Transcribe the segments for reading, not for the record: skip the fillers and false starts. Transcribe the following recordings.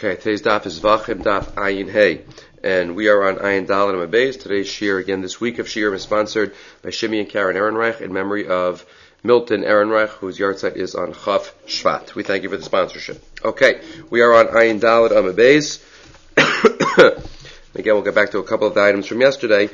Okay, today's daf is Vachim Daf Ayin Hey, and we are on Ayin Dalet Amabeis. Today's shir, again this week of shir, is sponsored by Shimi and Karen Ehrenreich in memory of Milton Ehrenreich, whose yahrzeit is on Chaf Shvat. We thank you for the sponsorship. Okay, we are on Ayin Dalet Amabeis. Again, we'll get back to a couple of the items from yesterday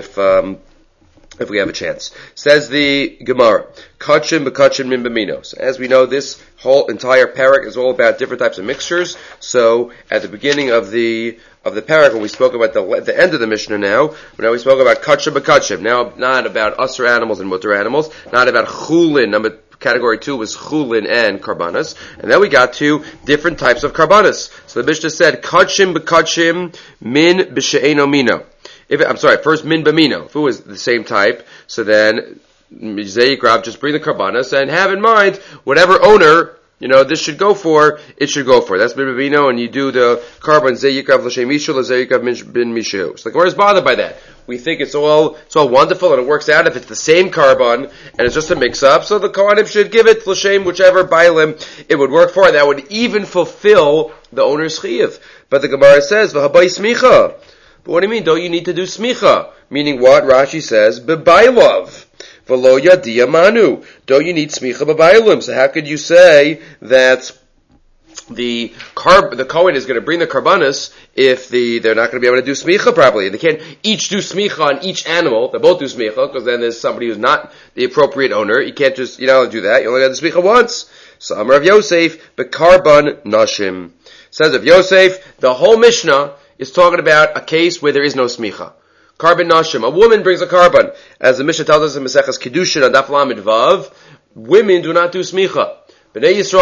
if we have a chance. Says the Gemara, Kachim b'kachim min b'minos. As we know, this whole entire parak is all about different types of mixtures. So, at the beginning of the parak, when we spoke about the end of the Mishnah now we spoke about Kachim b'kachim. Now, not about usher animals and mutter animals, not about chulin. Category 2 was chulin and karbanas. And then we got to different types of karbanas. So the Mishnah said, Kachim b'kachim min b'she'eno mino. First min b'mino. If it was the same type, so then Zeyikrav, just bring the karbanas and have in mind whatever owner this should go for, it should go for. That's min b'mino, and you do the karban Zeyikrav l'shem mishu l'Zeyikrav bin mishu. So the Gemara is bothered by that. We think it's all wonderful and it works out if it's the same karban and it's just a mix-up. So the Kohanim should give it l'shem whichever bailim it would work for, and that would even fulfill the owner's chiyuv. But the Gemara says v'habai smicha. But what do you mean? Don't you need to do smicha? Meaning what? Rashi says, b'bailov. V'lo yadia manu. Don't you need smicha b'bailim? So how could you say that the Kohen is going to bring the karbanas if they're not going to be able to do smicha properly? They can't each do smicha on each animal. They both do smicha, because then there's somebody who's not the appropriate owner. You can't just, do that. You only got to smicha once. So Amar of Yosef, b'karban nashim. Says of Yosef, the whole Mishnah is talking about a case where there is no smicha. Karban nashim. A woman brings a karban. As the Mishnah tells us in Maseches Kiddushin on Daf Lamed Vav, women do not do smicha. B'nai Yisrael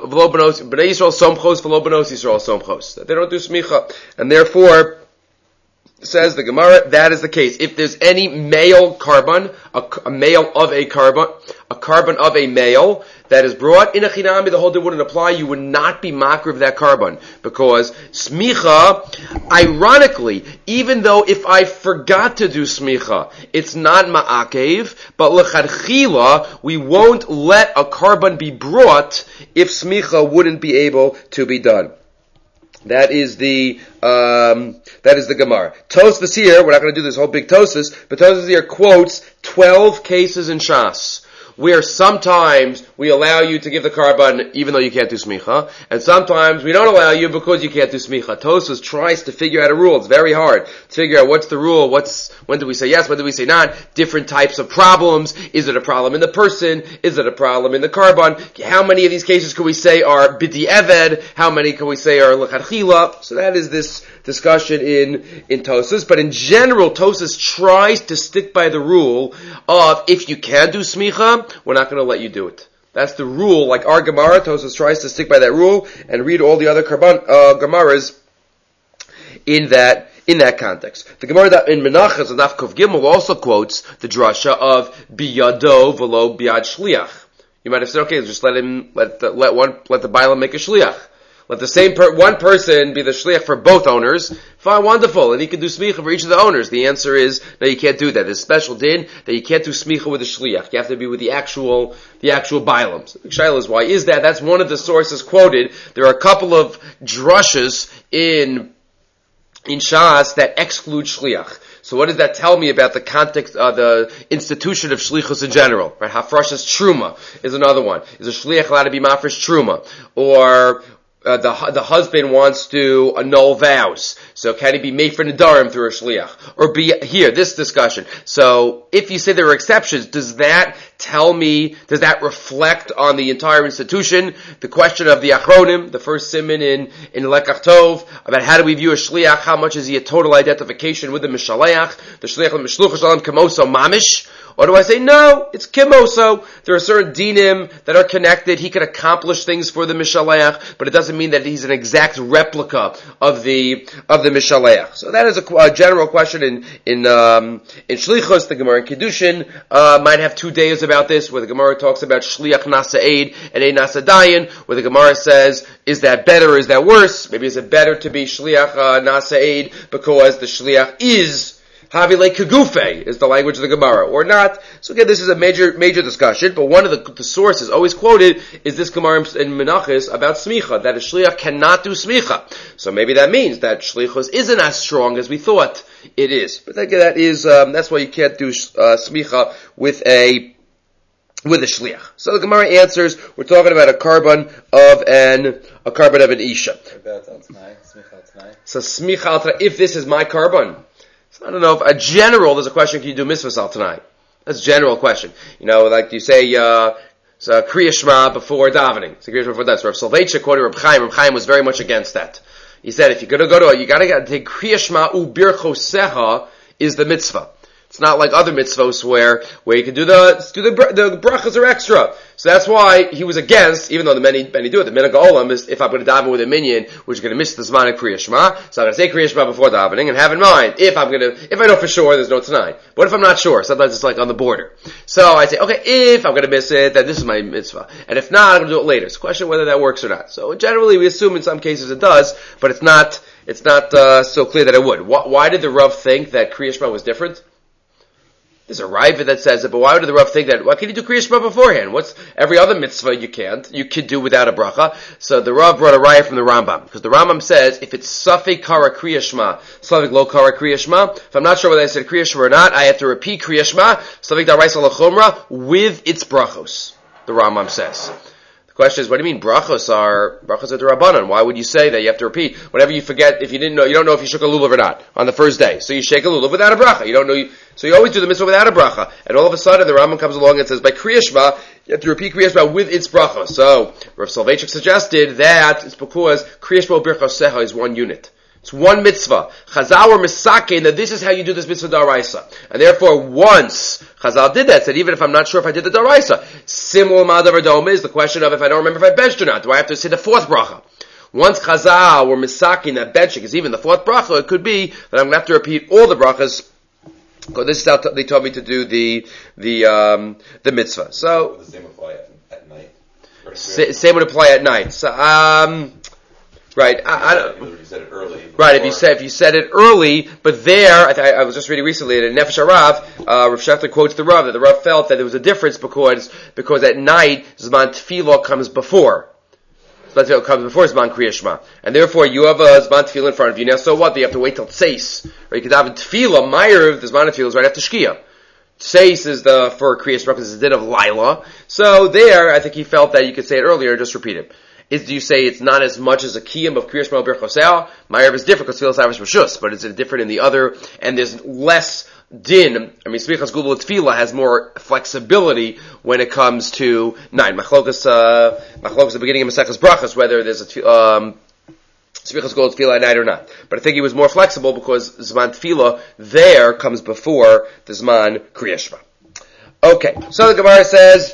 somchos v'lo benos Yisrael somchos. They don't do smicha. And therefore, says the Gemara, that is the case. If there's any male karban, a male of a karban of a male, that is brought in a chinami, the whole thing wouldn't apply. You would not be makar of that karban. Because smicha, ironically, even though if I forgot to do smicha, it's not ma'akev, but l'chadchila, we won't let a karban be brought if smicha wouldn't be able to be done. That is the Gemara. Tosfos here, we're not going to do this whole big Tosfos, but Tosfos here quotes 12 cases in Shas, where sometimes we allow you to give the karban even though you can't do smicha, and sometimes we don't allow you because you can't do smicha. Tosfos tries to figure out a rule. It's very hard to figure out what's the rule, when do we say yes, when do we say not, different types of problems. Is it a problem in the person? Is it a problem in the karban? How many of these cases can we say are bidi eved? How many can we say are l'chadchila? So that is this discussion in Tosfos. But in general, Tosfos tries to stick by the rule of if you can do smicha, we're not going to let you do it. That's the rule. Like our Gemara, Tosfos tries to stick by that rule and read all the other Gemaras in that context. The Gemara in Menachos and Daf Kuf Gimel also quotes the drasha of biyado v'lo biyad shliach. You might have said, okay, just let the bailam make a shliach. Let the same one person be the shliach for both owners. Fine, wonderful, and he can do smicha for each of the owners. The answer is no, you can't do that. There's a special din that you can't do smicha with a shliach. You have to be with the actual bailam. So the shaila is, why is that? That's one of the sources quoted. There are a couple of drushes in Shas that exclude shliach. So what does that tell me about the context of the institution of shlichus in general? Right? Hafrashas truma is another one. Is a shliach allowed to be mafresh truma? Or the husband wants to annul vows, so can he be made for nedarim through a shliach? Or be here, this discussion. So if you say there are exceptions, does that reflect on the entire institution? The question of the achronim, the first siman in Lekach Tov, about how do we view a shliach? How much is he a total identification with the mishaleach? The shliach l'mishluch shalom kamoso mamish. Or do I say, no, it's kimoso. There are certain dinim that are connected. He can accomplish things for the mishaleach, but it doesn't mean that he's an exact replica of the mishaleach. So that is a general question in shlichus. The Gemara in Kiddushin might have 2 days about this, where the Gemara talks about shliach nasa'ed and ein nasa'dayin, where the Gemara says, is that better or is that worse? Maybe is it better to be shliach nasa'ed because the shliach is Havile Kagufe is the language of the Gemara, or not. So again, this is a major discussion, but one of the sources always quoted is this Gemara in Menachos about Smicha, that a Shliach cannot do Smicha. So maybe that means that Shlichus isn't as strong as we thought it is. But again, that's why you can't do Smicha with a Shliach. So the Gemara answers, we're talking about a carbon of an Isha. So Smicha al Tanai, if this is my carbon. So I don't know, if there's a question, can you do mitzvahs al Tanai? That's a general question. Like you say, Kriya Shema before davening. So Kriya Shema before that. So Rav Soloveitchik quoted Reb Chaim. Reb Chaim was very much against that. He said, if you're going to go to you gotta take Kriya Shema Birchoseha is the mitzvah. It's not like other mitzvos where you can do the brachas are extra. So that's why he was against, even though the many do it. The minhag olam is, if I'm going to daven with a minyan, which is going to miss the zman of Kriya Shema, so I'm going to say Kriya Shema before davening, and have in mind, if I know for sure, there's no tonight. But if I'm not sure, sometimes it's like on the border. So I say, okay, if I'm going to miss it, then this is my mitzvah. And if not, I'm going to do it later. It's a question whether that works or not. So generally, we assume in some cases it does, but it's not so clear that it would. Why did the Rav think that Kriya Shema was different? There's a Raiva that says it, but why would the Rav think that? Why can you do Kriya Shema beforehand? What's every other mitzvah you can't? You could do without a bracha. So the Rav brought a Raya from the Rambam, because the Rambam says if it's Safek Kara Kriya Shema, Safek Lo Kara Kriya Shema, if I'm not sure whether I said Kriya Shema or not, I have to repeat Kriya Shema, Safek Daraisa Lachomra, with its brachos. The Rambam says. The question is, what do you mean brachos are the Rabbanan? Why would you say that you have to repeat? Whenever you forget, if you don't know if you shook a lulav or not on the first day. So you shake a lulav without a bracha. You don't know, so you always do the mitzvah without a bracha. And all of a sudden the Rambam comes along and says, by Kriya Shema, you have to repeat Kriya Shema with its bracha. So Rav Soloveitchik suggested that it's because Kriya Shema Birchoseha is one unit. It's one mitzvah. Chazal were misakein that this is how you do this mitzvah daraisa. And therefore, once Chazal did that, said even if I'm not sure if I did the daraisa, simul madavar doma is the question of if I don't remember if I benched or not. Do I have to say the fourth bracha? Once Chazal were misakein that benching is even the fourth bracha, it could be that I'm going to have to repeat all the brachas. This is how they told me to do the mitzvah. So the same apply at night. Same would apply at night. So right, you said it early. Right, if you said it early, but there, I was just reading recently in Nefesh HaRav, Rav Shechter quotes the Rav, that the Rav felt that there was a difference because at night, Zman Tefillah comes before. Zman Tefillah comes before Zman Kriya Shema. And therefore, you have a Zman Tefillah in front of you. Now, so what? You have to wait till Tseis. Or you could have a Tefillah, Meyer, the Zman Tefillah is right after Shkia. Tseis is for Kriya Shema, because it's a din of Laila. So there, I think he felt that you could say it earlier, just repeat it. Do you say it's not as much as a kiyum of Kriya Shema Birchoseha? My Reb is different because Tefillah Savish Rishus, but it's different in the other, and there's less din. I mean, Smichas Gudel Tefillah has more flexibility when it comes to 9. Machlokas the beginning of Maseches Brachas, whether there's a Smichas Gudel Tefillah at night or not. But I think he was more flexible because Zman Tefillah there comes before the Zman Kriya Shema. Okay, so the Gemara says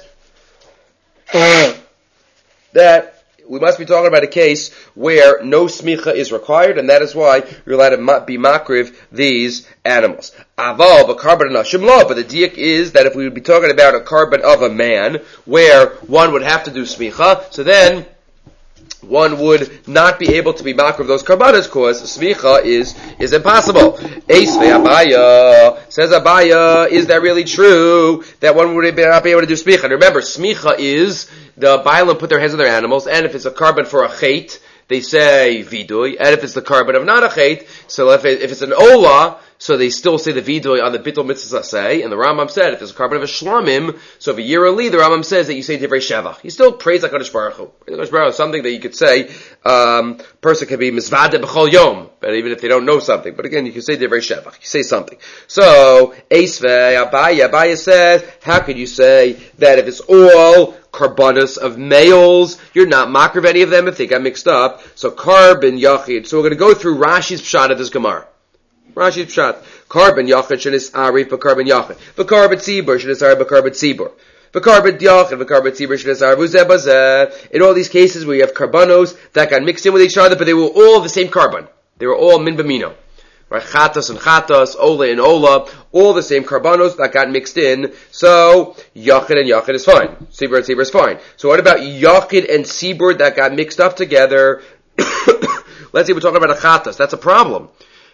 that we must be talking about a case where no smicha is required, and that is why you're allowed to be makriv these animals. Aval, but carbon nashim law. But the diak is that if we would be talking about a carbon of a man, where one would have to do smicha, so then one would not be able to be makriv those karbanas because smicha is impossible. Eisvei Abaya, says Abaya, is that really true that one would not be able to do smicha? And remember, smicha is the Bailam put their heads on their animals, and if it's a carbon for a chait, they say vidui, and if it's the carbon of not a chait, so if it's an ola, so they still say the vidui on the bittul mitzvah say, and the Rambam said if it's a carbon of a shlamim, so if a year early, the Rambam says that you say divrei shevach. He still prays like HaKadosh Baruch Hu. HaKadosh Baruch Hu is something that you could say, person can be mizvade b'chol yom, but even if they don't know something, but again, you can say divrei shevach, you say something. So, Eisvei, Abaya says, how could you say that if it's all karbanos of males, you're not makriv any of them if they got mixed up. So carbon yachid. So we're going to go through Rashi's pshat of this Gemara. Rashi's pshat. Carbon yachid shenis arif b'carbon yachid. B'carbon tzibur shenis arif b'carbon tzibur. B'carbon yachid b'carbon tzibur shenis arif uzeh bazeh. In all these cases where you have karbanos that got mixed in with each other, but they were all the same carbon. They were all min b'mino. Right, chatas and chatas, ola and ola, all the same karbanos that got mixed in. So yachid and yachid is fine. Sibur and sibur is fine. So what about yachid and sibur that got mixed up together? Let's say we're talking about a chatas. That's a problem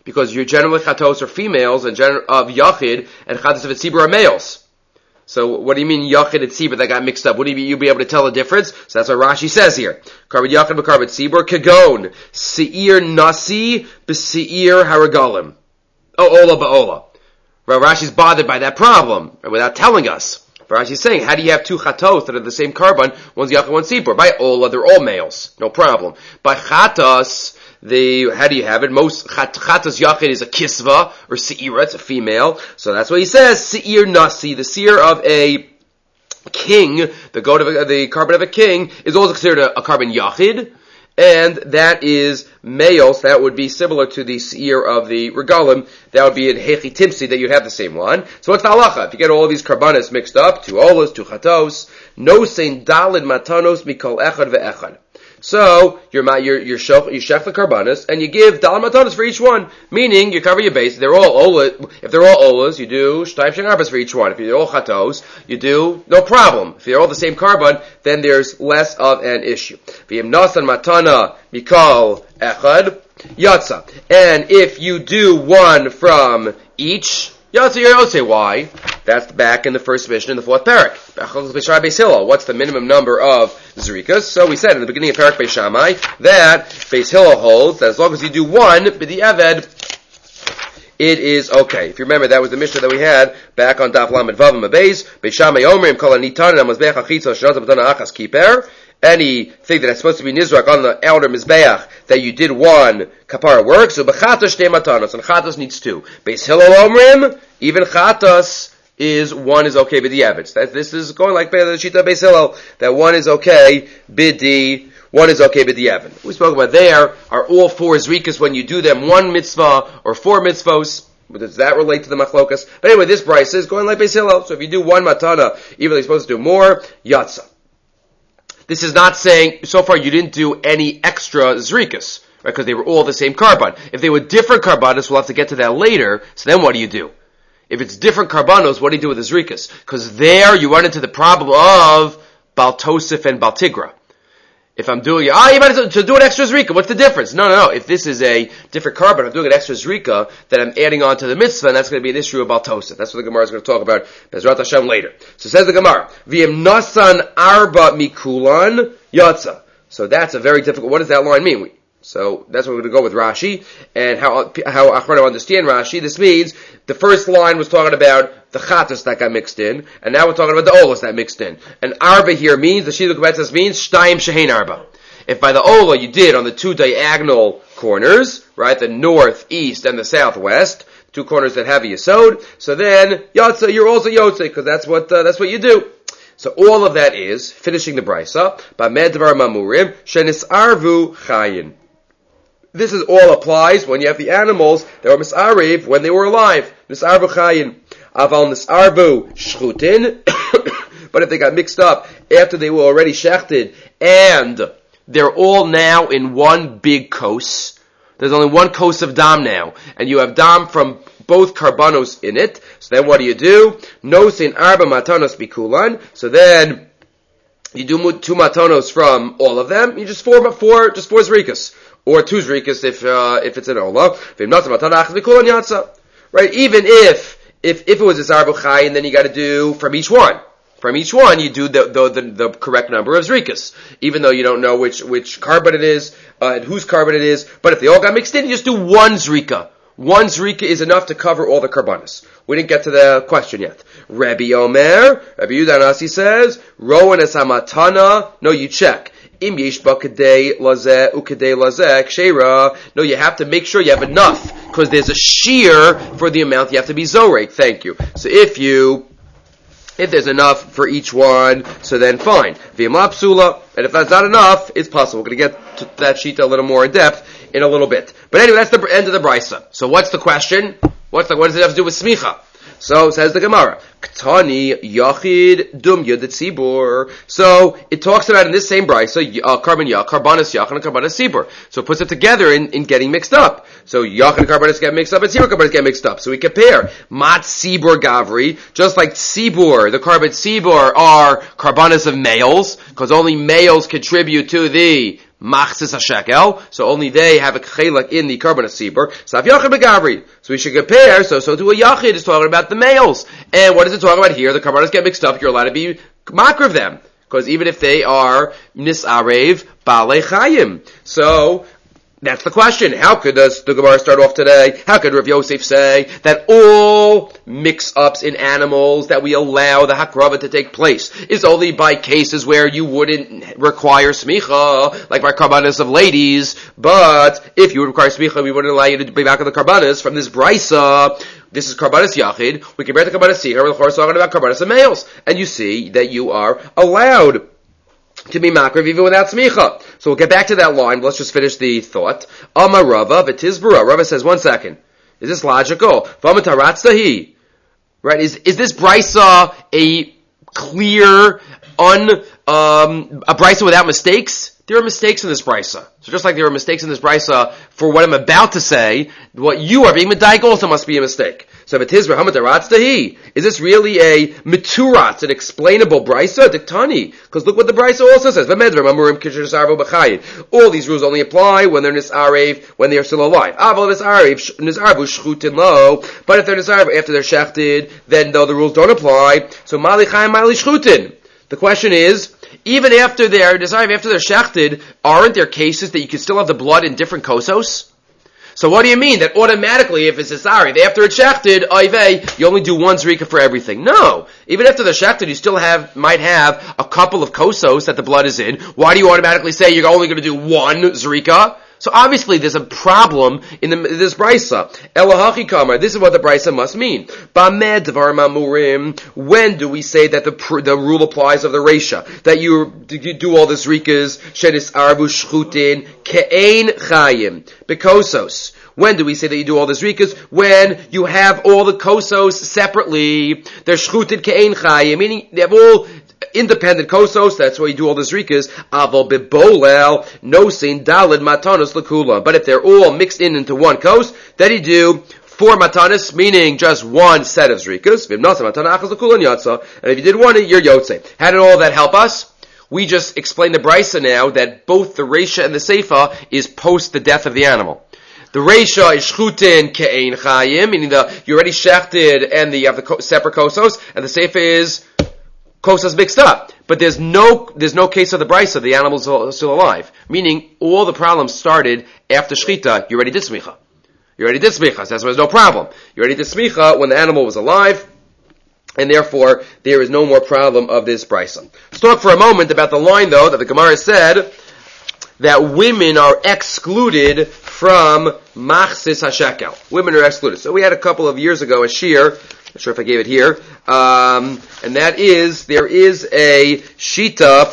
Because you're generally chatos are females and of yachid and chatos of a tzibur are males. So what do you mean yachid and tzibur that got mixed up? Wouldn't you be able to tell the difference? So that's what Rashi says here. Karbon yachid b'karbon tzibur kagon seir nasi b'seir haragalim. Oh, ola ba'ola. Well, Rashi's bothered by that problem without telling us. Rashi's saying, how do you have two chatos that are the same carbon? One's yachid, one's tzibur. By ola, they're all males. No problem. By chatos, how do you have it? Most chatas yachid is a kisva or seira, it's a female. So that's what he says. Seir nasi, the seir of a king, the carbon of a king is also considered a carbon yachid, and that is male. So that would be similar to the seir of the regalim. That would be in hechi timsi that you'd have the same one. So what's the halacha? If you get all of these carbonas mixed up, two olas, two chatos, no sein dalid matanos mikol echad ve'echad. So, you shech the karbanas, and you give dal matanos for each one. Meaning, you cover your base. If they're all olas, you do shtayim shengarbas for each one. If they're all chatos, you do no problem. If they're all the same carbon, then there's less of an issue. V'yim nasan matana mikal echad yatsa. And if you do one from each, yatsa yotze. Why? That's back in the first mission in the fourth parak. What's the minimum number of zrikas? So we said in the beginning of parak Beis Shammai that Beis Hillel holds that as long as you do one b'di'eved, it is okay. If you remember, that was the mission that we had back on Daf Lamed Vav Mabeis. Beis Shammai Omrim kol anitan amazbeach achitza shnaz b'tana achas kiper. Anything that's supposed to be nizrak on the outer mizbeach that you did one kapara works. So b'chatos shtei matanos, and chatos needs two. Beis Hillel Omrim, even chatos is one is okay b'di'eved. This is going like the Shita Beis Hillel, that one is okay one is okay b'di'eved. We spoke about there are all four zrikas when you do them one mitzvah or four mitzvos. Does that relate to the machlokas? But anyway, this brisa is going like Beis Hillel. So if you do one matana, even though you're supposed to do more, yatsa. This is not saying, so far you didn't do any extra zrikas, right? Because they were all the same carbon. If they were different carbonos, we'll have to get to that later. So then what do? If it's different carbonos, what do you do with the zrikas? Because there you run into the problem of Baal Tosef and Baal Tigra. If I'm doing, you might as well do an extra zrika. What's the difference? No. If this is a different carbon, I'm doing an extra zrika that I'm adding on to the mitzvah, and that's going to be an issue about Tosef. That's what the Gemara is going to talk about Bezrat Hashem later. So says the Gemara, V'im nasan arba mikulan yatsa. So that's a very difficult, what does that line mean? So that's what we're going to go with Rashi, and how Achronim understand Rashi. This means the first line was talking about the chatos that got mixed in, and now we're talking about the olas that mixed in. And arba here means, the Shidduch Betzas means shtayim shehein arba. If by the ola you did on the two diagonal corners, right, the north, east, and the southwest, two corners that have a yesod, so then yatsa, you're also yotze, because that's what you do. So all of that is finishing the brisa. B'med dvar mamurim shenisarvu chayin. This is all applies when you have the animals that were mis'ariv when they were alive. Mis'arvu chayin. Aval mis'arvu shchutin. But if they got mixed up after they were already shechted and they're all now in one big kos, there's only one kos of dam now, and you have dam from both karbanos in it, so then what do? Nosin arba matanos bikulan. So then you do two matanos from all of them. You just four zrikas. Or two zrikas if it's an ola. Right? Even if it was a zarbu chay, and then you got to do from each one. From each one, you do the correct number of zrikas, even though you don't know which carbon it is and whose carbon it is. But if they all got mixed in, you just do one zrika. One zrika is enough to cover all the karbanas. We didn't get to the question yet. Rabbi Yudah Nasi says, Rowan es hamatana. No, you check. Im yesh ba kedei lazeh ukedei lazeh kshera. No, you have to make sure you have enough, because there's a shear for the amount you have to be zorek. Thank you. So if there's enough for each one, so then fine. V'imla psula, and if that's not enough, it's possible. We're going to get to that sheet a little more in depth in a little bit. But anyway, that's the end of the brisa. So what's the question? What does it have to do with smicha? So says the Gemara, Ktani Yachid Dum Yud Tzibur. So it talks about in this same brisa, carbon Yach, Karbanas Yach, and Karbanas Tzibur. So it puts it together in getting mixed up. So Yach and Karbanas get mixed up, and Tzibur Karbanas get mixed up. So we compare Mat Tzibur Gavri, just like Tzibur, the carbon Tzibur are Karbanas of males, because only males contribute to the machzis hashekel, so only they have a chelak in the carbon sibur. Sav yachid begavri. So we should compare, so to a yachid is talking about the males. And what is it talking about here? The carbonas get mixed up, you're allowed to be makar of them. Because even if they are nisarev balei chayim. So, that's the question. How could the Gemara start off today? How could Rav Yosef say that all mix-ups in animals that we allow the hakrava to take place is only by cases where you wouldn't require smicha, like by karbanas of ladies, but if you would require smicha, we wouldn't allow you to be back on the karbanas from this brisa. This is karbanas yachid. We compare it to karbanas sikha. We're talking about karbanas of males. And you see that you are allowed to be makriv even without smicha. So we'll get back to that line. Let's just finish the thought. Amar Rava v'tizbura. Rava says, 1 second. Is this logical? V'amataratztahi. Right? Is this brisa a clear, a brisa without mistakes? There are mistakes in this brisa. So just like there are mistakes in this brisa for what I'm about to say, what you are being medayik also must be a mistake. So v'tizbura hamataratztahi. Is this really a mituratz, an explainable brisa? Diktani. Because look what the brisa also says. All these rules only apply when they're nisarev, when they are still alive. But if they're nisarev after they're shechted, then though the rules don't apply. So mali chayim mali shchutin. The question is, even after they're nisarev, after they're shechted, aren't there cases that you can still have the blood in different kosos? So what do you mean? That automatically, if it's nisarev, after it's shechted, oivei, you only do one zrika for everything. No. Even after the shechted, you still might have a couple of kosos that the blood is in. Why do you automatically say you're only going to do one zrika? So obviously there's a problem in this brisa. Elahachi kamar. This is what the brisa must mean. Bamed dvar mamurim. When do we say that the rule applies of the reisha? That you do all the zrikas, shenis arbu shchutin, ke'ein chayim, bekosos. When do we say that you do all the zrikas? When you have all the kosos separately. They're shchutin ke'ein chayim, meaning they have all independent kosos, that's why you do all the zrikas. Aval bebolel, nosin dalid matanos lakula. But if they're all mixed into one kos, then you do 4 matanos, meaning just one set of zrikas. And if you did one, you're yotze. How did all that help us? We just explained the brisa now that both the reisha and the seifa is post the death of the animal. The reisha is shchutin ke'ein chayim, meaning you're already shechted and you have the separate kosos, and the seifa is kosas mixed up. But there's no case of the brisa, the animal's still alive. Meaning, all the problems started after shchita, you already did smicha. So that's why there's no problem. You already did smicha when the animal was alive, and therefore, there is no more problem of this brisa. Let's talk for a moment about the line, though, that the Gemara said, that women are excluded from machzis hashekel. Women are excluded. So we had a couple of years ago a shir, not sure if I gave it here, and that is, there is a shita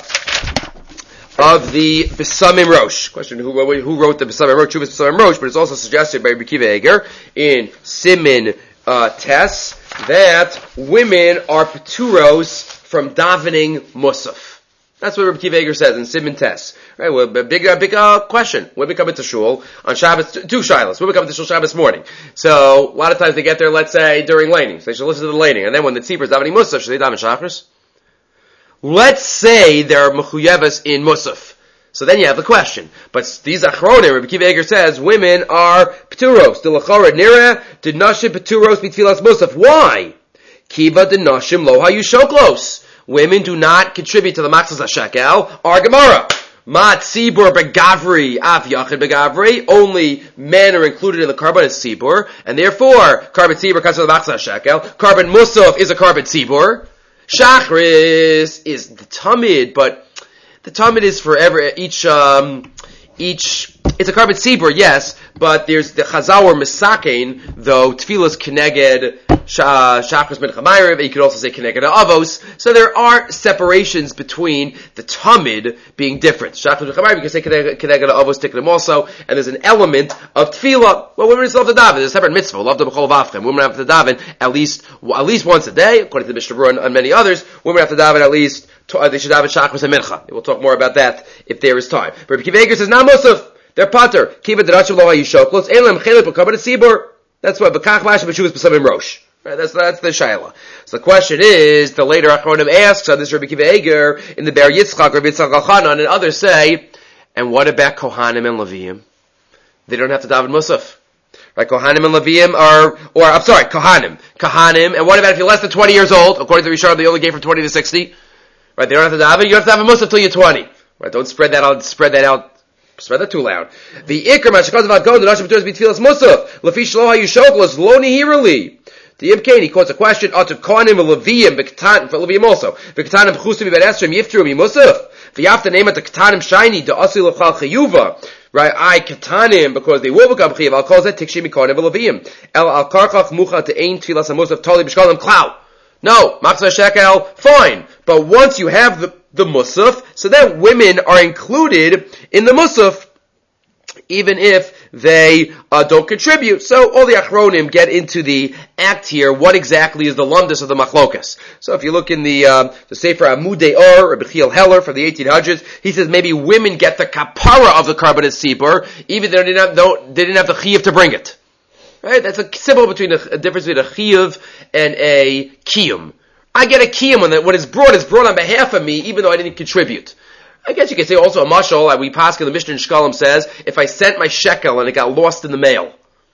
of the Besamim Rosh. Question, who wrote the Besamim Rosh? Chuvas Besamim Rosh, but it's also suggested by Rabbi Akiva Eger in Simin Tes, that women are peturos from davening musaf. That's what Rabbi Akiva Eger says in Simin Tes. Right, well, big question. Women come into shul on Shabbos, 2 shilas. Women come into shul Shabbos morning. So, a lot of times they get there, let's say, during laning. So they should listen to the laning. And then when the tzipor is davening musaf, should they daven shachris? Let's say they're mechuyevas in musaf. So then you have the question. But these achronim, Rabbi Akiva Eger says, women are peturos. Dilachara nira, did nashim peturos bitfilas musaf. Why? Kiva de nashim lo hayu shoklos. Women do not contribute to the machzas hashekel. Our Gemara. Mat tzibur begavri, af yachid begavri. Only men are included in the carbon tzibur, and therefore, carbon tzibur comes to the machzas hashekel. Carbon musaf is a carbon tzibur. Shachris is the tamid, but the tamid is for each, it's a carbon tzibur, yes, but there's the chazawar misakein, though tfilas keneged shachris min chamayriv, you could also say keneged avos. So there are separations between the tamid being different. Shachris min chamayriv, you can say keneged avos, tikkum also, and there's an element of tefillah. Well, women still have to daven. There's a separate mitzvah. Love the b'chol v'afchem. Women have to daven at least once a day, according to the Mishnah Berurah and many others. Women have to daven at least. They should daven shachris and mincha. We'll talk more about that if there is time. But Rabbi Akiva Eger says, "Now musaf, they're pater. Kiva derachim lo hayishoklos. Elam chelet b'kabbad tzibur." That's what b'kach mash b'shuvas b'samim rosh. Right, that's the shayla. So the question is, the later Achronim asks on this Rabbi Akiva Eger in the Ber Yitzchak, Rabbi Yitzchak Elchanan, and others say, And what about Kohanim and Leviim? They don't have to daven Musaf. Right, Kohanim and Leviim Kohanim. Kohanim, and what about if you're less than 20 years old? According to the Rishonim, they only gave from 20 to 60. Right, they don't have to daven, you don't have to have a Musaf till you're 20. Right, don't spread that out, spread that too loud. The Iker, Mashakaz about God, the Nashim Torah's be Tfilas Musaf. Lefi Shloha Yushoklos, Lo Nihirali. The Ibkain, he quotes a question, to Kohanim and Leviim, for Leviim also. V'ketanim Chusim Ibad Esrim, Yiftru, Musaf. V'yafta name it the Ketanim Shiny, the Asi Lechal Chayuva. Right, I ketanim because they will become chiyav. I'll call that tikshim mikonim v'leviyim. El al karchach mucha to ein tfilas hamusaf tali b'shkalim klau. No, machzor shekel, fine. But once you have the musaf, so then women are included in the musaf, even if they don't contribute. So all the achronim get into the act here. What exactly is the lumdus of the machlokas? So if you look in the Sefer Amudei Or, Rabbi Chiel Heller from the 1800s, he says maybe women get the kapara of the carbon sibur, even though they didn't have the chiyuv to bring it. Right? That's a symbol between a difference between a chiyuv and a kiyum. I get a kiyum when what is brought on behalf of me, even though I didn't contribute. I guess you could say also a mashal, like we paskin the Mishnah in Shkalim says, if I sent my shekel and it got lost in the mail.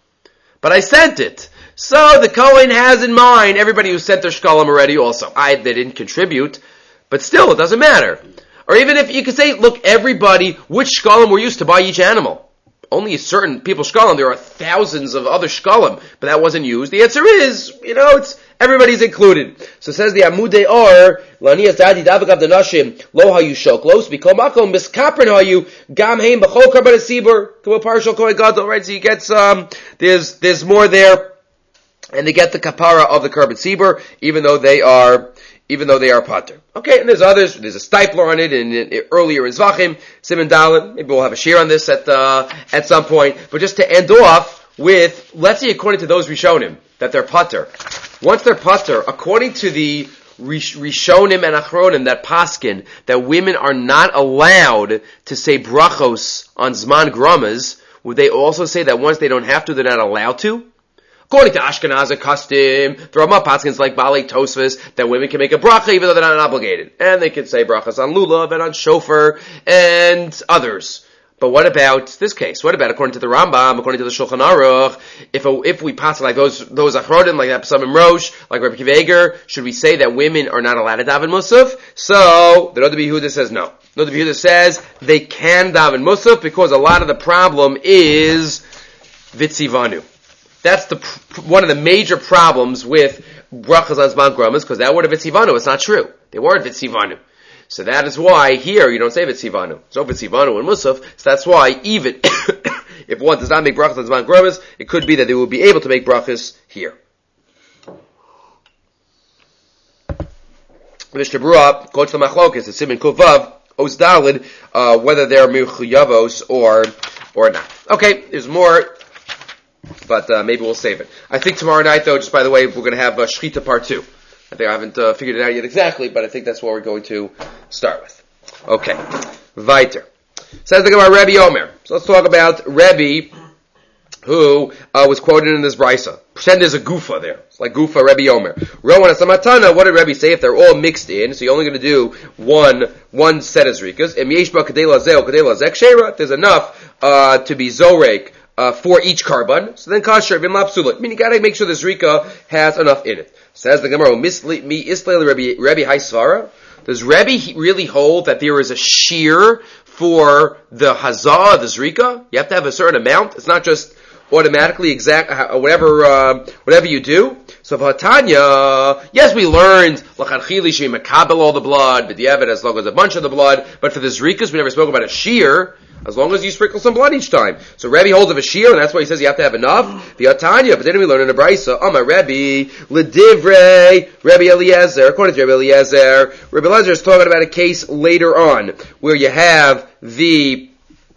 But I sent it. So the Kohen has in mind everybody who sent their Shkalim already also. They didn't contribute, but still it doesn't matter. Or even if you could say, look, everybody, which Shkalim were used to buy each animal? Only a certain people's Shkalim, there are thousands of other Shkalim, but that wasn't used. The answer is, it's everybody's included. So says the Amudei Or, Lanias Dadi Davagav the Nashim, Lo Hayu Shoklos, Bikol Makom, Miskaprin Hayu, Gam Haim, Bechol Karban Sibur, Kamo Partial Koy Gadol, right? So you get there's more there, and they get the kapara of the Karban Sibur, even though they are pater. Okay, and there's others. There's a stipler on it, and earlier in Zvachim, Simon Dalet. Maybe we'll have a share on this at some point. But just to end off with, let's see, according to those Rishonim, that they're pater. Once they're pater, according to the Rishonim and Achronim that paskin, that women are not allowed to say brachos on Zman Gramas, would they also say that once they don't have to, they're not allowed to? According to Ashkenazi custom, the Ramah paskins like Bali Tosfos, that women can make a bracha even though they're not obligated. And they can say brachas on lulav and on shofar and others. But what about this case? What about according to the Rambam, according to the Shulchan Aruch, if we pass like those achrodim, like Psamim Rosh, like Rabbi Akiva Eiger, should we say that women are not allowed to daven musaf? So, the Noda B'Yehuda says no. Noda B'Yehuda says they can daven musaf because a lot of the problem is vitzivanu. That's one of the major problems with brachas on Zman Gramas, because that word of vitzivanu is not true. They weren't vitzivanu. So that is why here you don't say vitzivanu. So vitzivanu and musaf, so that's why even if one does not make brachas on Zman Gramas, it could be that they will be able to make brachas here. Mishnah Berurah quotes the Machlokes, it's Siman Kuvav, Os Daled, whether they're mechuyavos or not. Okay, there's more. But maybe we'll save it. I think tomorrow night, though, just by the way, we're going to have Shechita Part 2. I think I haven't figured it out yet exactly, but I think that's what we're going to start with. Okay. Weiter. Says the Gemara Rebbe Omer. So let's talk about Rebbe, who was quoted in this brisa. Pretend there's a gufa there. It's like gufa Rebbe Omer. Rowan Asamatana, what did Rebbe say? If they're all mixed in, so you're only going to do one set of zrikas. There's enough to be zorek for each carbon, so then kasher v'im lapsulah. I mean, you gotta make sure the zrika has enough in it. Says the Gemara, mi islay Rebbe Haisvara. Does Rebbe really hold that there is a shear for the hazah, the zrika? You have to have a certain amount. It's not just automatically exact, whatever you do. So for Hatanya, yes, we learned l'chadchili she makabel all the blood, but the evid as long as a bunch of the blood. But for the zrikas, we never spoke about a shear. As long as you sprinkle some blood each time. So Rebbe holds of a shear, and that's why he says you have to have enough. The Atanya, but then we learn in the Brisa, Amar Rebbe, L'divrei, Rebbe Eliezer, according to Rebbe Eliezer is talking about a case later on, where you have the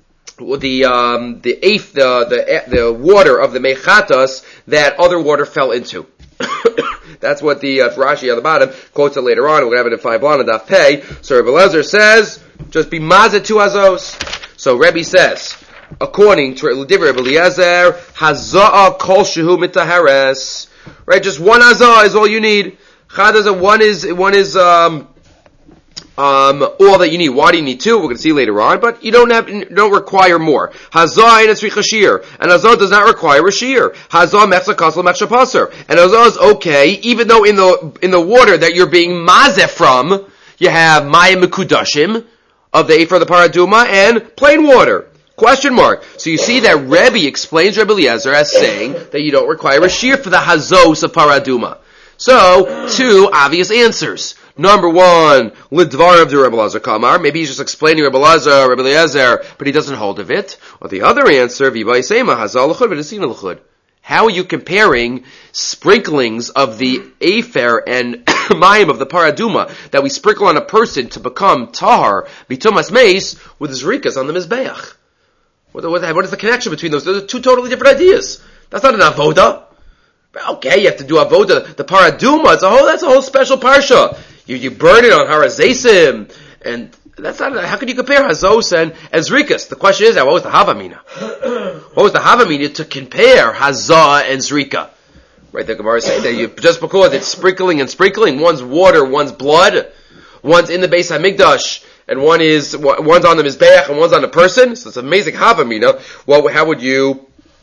water of the Mechatas that other water fell into. That's what the Rashi on the bottom quotes it later on. We're going to have it in 5 blon and daf pei. So Rebbe Eliezer says, just be mazet 2 azos. So Rebbe says, according to L'divrei Rebbe Eliezer, haza'ah kol shehu mitahares. Right, just one haza'ah is all you need. One is all that you need. Why do you need two? We're going to see later on, but you don't require more. Hazah and tzricha shir, and hazah does not require a shear. Hazah mechza kasel mechza paser, and hazah is okay, even though in the water that you're being mazeh from, you have mayim mekudashim of the ephah of the paraduma and plain water. Question mark. So you see that Rebbe explains Rebbe Eliezer as saying that you don't require a shear for the hazos of paraduma. So, two obvious answers. Number one, Lidvar of the Rebbe Eliezer Kamar. Maybe he's just explaining Rebbe Eliezer, but he doesn't hold of it. Or the other answer, V'yivay Sema, Hazal L'chud, V'nesina L'chud. How are you comparing sprinklings of the Afer and Mayim of the Paraduma that we sprinkle on a person to become Tahar, Bitumas Meis, with Zrikas on the Mizbeach? What is the connection between those? Those are two totally different ideas. That's not an avoda. Okay, you have to do avoda. The paraduma, that's a whole special parsha. You burn it on harazesim, and that's not. How can you compare hazos and zrikas? The question is, what was the havamina? What was the havamina to compare hazah and zrika? Right, the Gemara is saying that just because it's sprinkling and sprinkling, one's water, one's blood, one's in the Beis Hamikdash, and one's on the mizbeach and one's on the person. So it's amazing havamina. How would you